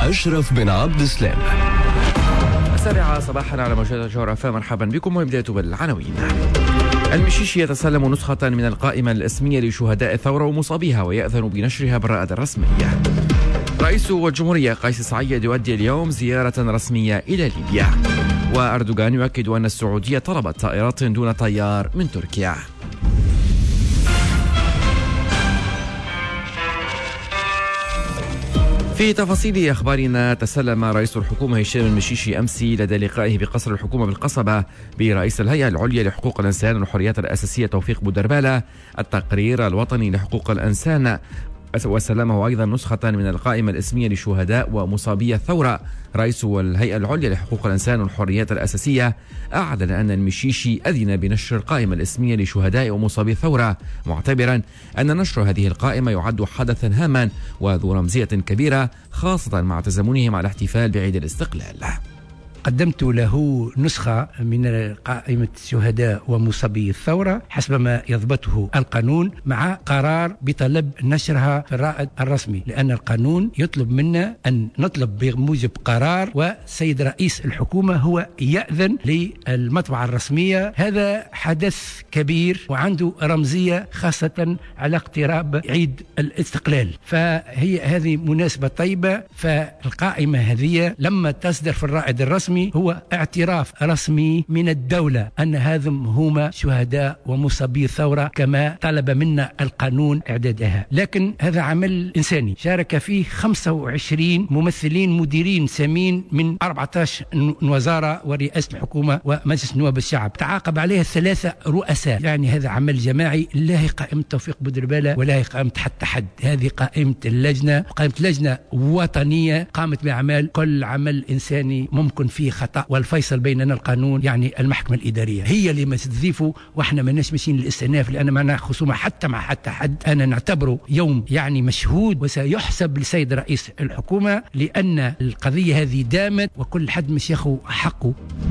أشرف بن عبد السلام. 7 صباحا على موجات جوهر FM. مرحبا بكم وبداية بالعناوين. المشيشي يتسلم نسخة من القائمة الاسمية لشهداء الثورة ومصابيها ويأذن بنشرها بالرائد الرسمي. رئيس الجمهورية قيس سعيد يؤدي اليوم زيارة رسمية إلى ليبيا. وأردوغان يؤكد أن السعودية طلبت طائرات دون طيار من تركيا. في تفاصيل أخبارنا، تسلم رئيس الحكومة هشام المشيشي أمس لدى لقائه بقصر الحكومة بالقصبة برئيس الهيئة العليا لحقوق الإنسان والحريات الأساسية توفيق بودربالة التقرير الوطني لحقوق الإنسان، وسلمه أيضا نسخة من القائمة الاسمية لشهداء ومصابي الثورة. رئيس الهيئة العليا لحقوق الإنسان والحريات الأساسية أعلن أن المشيشي أذن بنشر القائمة الاسمية لشهداء ومصابي الثورة، معتبرا أن نشر هذه القائمة يعد حدثا هاما وذو رمزية كبيرة، خاصة مع تزامنه مع الاحتفال بعيد الاستقلال. قدمت له نسخة من قائمة الشهداء ومصابي الثورة حسب ما يضبطه القانون، مع قرار بطلب نشرها في الرائد الرسمي، لأن القانون يطلب منا أن نطلب بموجب قرار، وسيد رئيس الحكومة هو يأذن للمطبعة الرسمية. هذا حدث كبير وعنده رمزية، خاصة على اقتراب عيد الاستقلال، فهي هذه مناسبة طيبة. فالقائمة هذه لما تصدر في الرائد الرسمي هو اعتراف رسمي من الدولة أن هذم هما شهداء ومصابي الثورة كما طلب منا القانون إعدادها. لكن هذا عمل إنساني شارك فيه 25 ممثلين مديرين سامين من 14 وزارة ورئاسة الحكومة ومجلس نواب الشعب، تعاقب عليها 3 رؤساء. يعني هذا عمل جماعي، لا هي قائمة توفيق بودربالة ولا هي قائمة حتى حد، هذه قائمة اللجنة، قائمة لجنة وطنية قامت بأعمال. كل عمل إنساني ممكن فيه خطأ، والفيصل بيننا القانون، يعني المحكمة الإدارية هي اللي ما تضيفه، واحنا ما ماشيين للاستئناف، لأن معنا خصومة حتى مع حتى حد. أنا نعتبره يوم يعني مشهود وسيحسب لسيد رئيس الحكومة، لأن القضية هذه دامت وكل حد مش ياخذ حقه.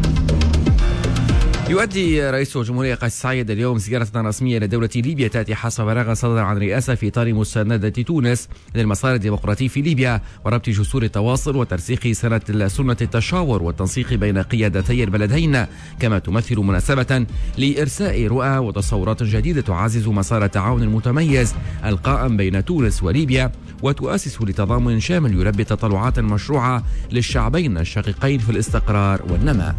يؤدي رئيس الجمهورية قيس سعيد اليوم زيارة رسمية لدولة ليبيا تأتي حسب بلاغ صدر عن رئاسة في إطار مساندة تونس للمسار الديمقراطي في ليبيا وربط جسور التواصل وترسيخ سنة التشاور والتنسيق بين قيادتي البلدين، كما تمثل مناسبة لإرساء رؤى وتصورات جديدة تعزز مسار التعاون المتميز القائم بين تونس وليبيا، وتؤسس لتضامن شامل يلبي تطلعات مشروعة للشعبين الشقيقين في الاستقرار والنماء.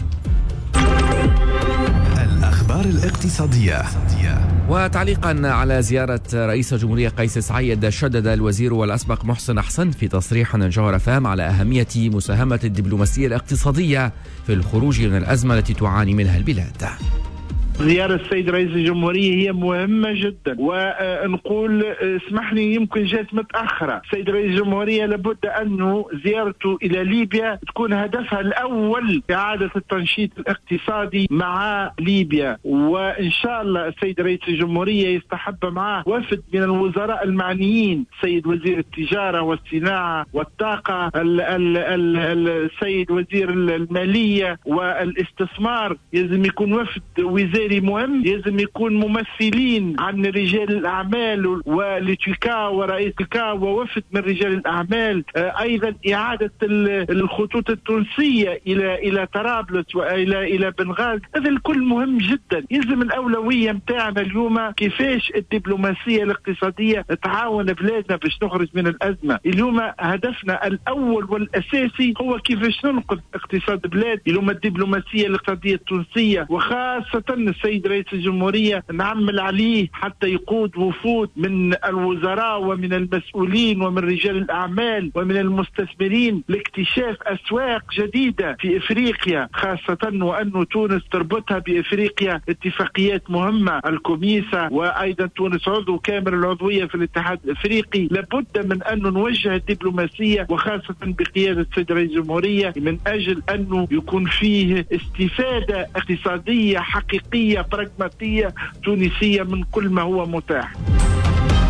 الأخبار الاقتصادية. وتعليقا على زيارة رئيس الجمهورية قيس سعيد، شدد الوزير الأسبق محسن أحسن في تصريح جوهر FM على أهمية مساهمة الدبلوماسية الاقتصادية في الخروج من الأزمة التي تعاني منها البلاد. زيارة السيد رئيس الجمهورية هي مهمة جدا، ونقول اسمح لي يمكن جات متأخرة. السيد رئيس الجمهورية لابد أنه زيارته إلى ليبيا تكون هدفها الأول إعادة التنشيط الاقتصادي مع ليبيا، وإن شاء الله السيد رئيس الجمهورية يستحب معه وفد من الوزراء المعنيين، السيد وزير التجارة والصناعة والطاقة، السيد وزير المالية والاستثمار، لازم يكون وفد وزاري مهم، لازم يكون ممثلين عن رجال الأعمال ولتيكا ورئيس تيكا ووفد من رجال الأعمال. أيضا إعادة الخطوط التونسية إلى طرابلس وإلى بنغازي، هذا الكل مهم جدا. يلزم الأولوية متاعنا اليوم كيفاش الدبلوماسية الاقتصادية تعاون بلادنا باش نخرج من الأزمة. اليوم هدفنا الأول والأساسي هو كيفاش ننقذ اقتصاد بلاد. اليوم الدبلوماسية الاقتصادية التونسية وخاصة السيد رئيس الجمهورية نعمل عليه حتى يقود وفود من الوزراء ومن المسؤولين ومن رجال الأعمال ومن المستثمرين لاكتشاف أسواق جديدة في إفريقيا، خاصة وأن تونس تربطها بإفريقيا اتفاقيات مهمة، الكوميسا، وأيضا تونس عضو كامل العضوية في الاتحاد الإفريقي. لابد من أن نوجه الدبلوماسية وخاصة بقيادة السيد رئيس الجمهورية من أجل أنه يكون فيه استفادة اقتصادية حقيقية براغماتية تونسية من كل ما هو متاح.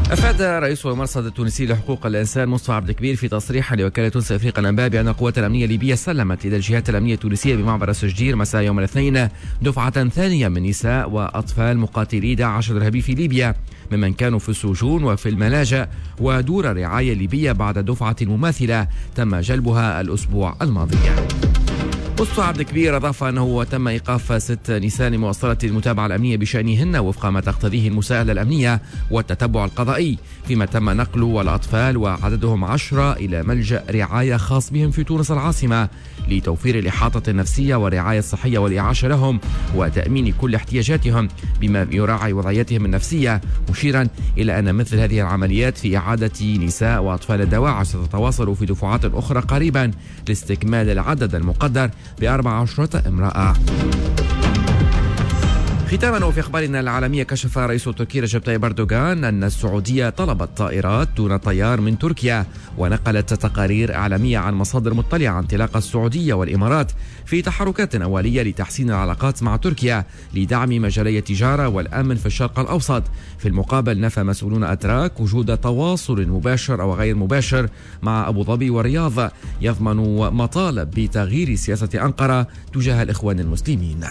أفاد رئيس المرصد التونسي لحقوق الإنسان مصطفى عبد الكبير في تصريح لوكالة تونس أفريقيا الأنباء بأن القوات الأمنية الليبية سلمت إلى الجهات الأمنية التونسية بمعبر السجدير مساء يوم الاثنين دفعة ثانية من نساء وأطفال مقاتلي داعش الإرهابي في ليبيا ممن كانوا في السجون وفي الملاجئ ودور رعاية ليبية بعد دفعة مماثلة تم جلبها الأسبوع الماضي. مصطفى عبد الكبير أضاف أنه تم إيقاف 6 نساء لمواصلة المتابعة الأمنية بشأنهن وفق ما تقتضيه المساءلة الأمنية والتتبع القضائي، فيما تم نقل الأطفال وعددهم 10 إلى ملجأ رعاية خاص بهم في تونس العاصمة لتوفير الإحاطة النفسية والرعاية الصحية والإعاشة لهم وتأمين كل احتياجاتهم بما يراعي وضعيتهم النفسية، مشيرا إلى أن مثل هذه العمليات في إعادة نساء وأطفال الدواعش ستتواصل في دفعات أخرى قريبا لاستكمال العدد المقدر ب14 امرأة. ختاما وفي أخبارنا العالمية، كشف رئيس تركيا رجب طيب أردوغان أن السعودية طلبت طائرات دون طيار من تركيا، ونقلت تقارير إعلامية عن مصادر مطلعة عن انطلاق السعودية والإمارات في تحركات أولية لتحسين العلاقات مع تركيا لدعم مجالي التجارة والأمن في الشرق الأوسط. في المقابل نفى مسؤولون أتراك وجود تواصل مباشر أو غير مباشر مع أبو ظبي والرياض يضمن مطالب بتغيير سياسة أنقرة تجاه الإخوان المسلمين.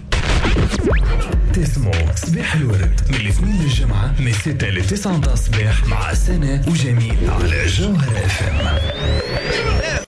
تسمعوا صباح الورد من الاثنين للجمعة من 6 ل 9 الصباح مع سنة وجميل على جوهر FM.